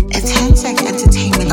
It's Hentech Entertainment.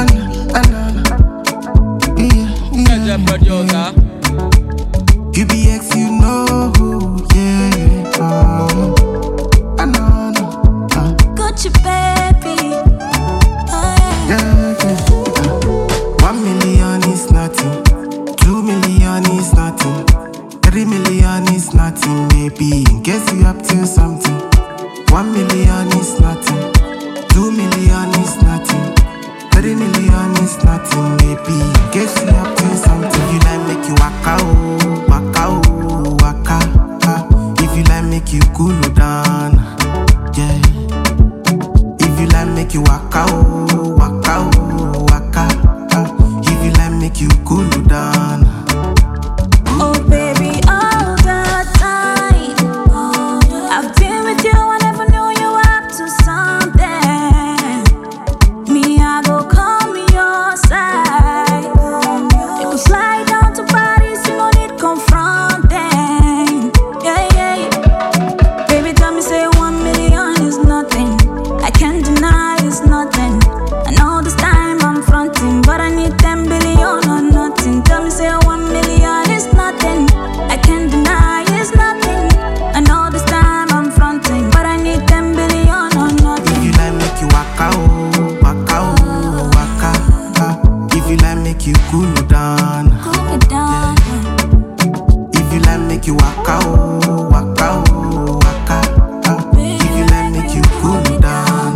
Producer. UBX, you know who, yeah. I know. Gucci baby. Oh yeah. Yeah. 1 million is nothing. 2 million is nothing. 3 million is nothing, baby. In case you up to something. 1 million is nothing. 2 million is nothing. 3 million is nothing, baby. In case you up to something. If you like, make you waka oh, waka. If you like, make you cool down, yeah. If you like, make you waka oh, waka. If you like, make you cool down. Oh baby, all the time. I've been with you, I never knew you were up to something. Me, I go come your side. You can slide down to Paris, you no need confronting. Yeah. Baby, tell me, say 1 million is nothing. I can't deny it's nothing. I know this time I'm fronting, but I need 10 billion or nothing. Tell me, say 1 million is nothing. I can't deny it's nothing. I know this time I'm fronting, but I need 10 billion or nothing. If you like, make you waka oh, waka. If you like, make you cool down. Cool it down. If you like, make you waka oh, waka. If you like, make you cool down.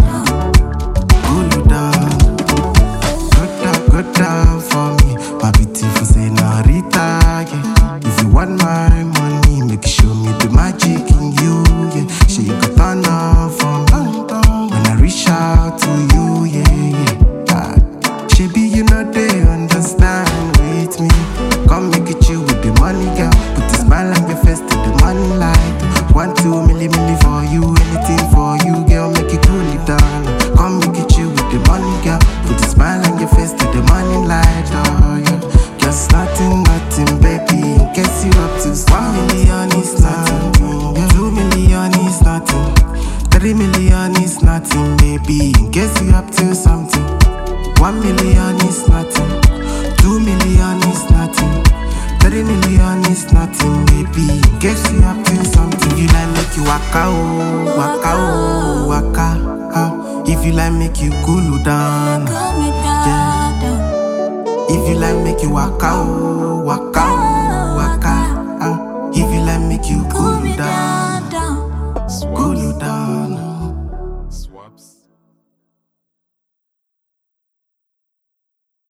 Good down for me, my beautiful senorita, yeah. If you want my money, make you show me the magic in you, yeah. Sure you can turn on for me when I reach out to you, yeah. Baby, you know they understand with me. Come make it chill with the money, girl. Put a smile on your face to the money light. 1, 2 milli for you, anything for you, girl. Make it cool it down. Come make it chill with the money, girl. Put a smile on your face to the money light, oh yeah. Just nothing, baby. In case you up to 1 million is nothing. 2 million is nothing. 3 million is nothing, baby. In case you up to something. 1 million is nothing. 2 million is nothing. 3 million is nothing, baby. In case you up to something. If you like, make you waka oh, waka. If you like, make you cool down. Cool me down. If you like, make you waka oh, waka. If you like, make you cool down.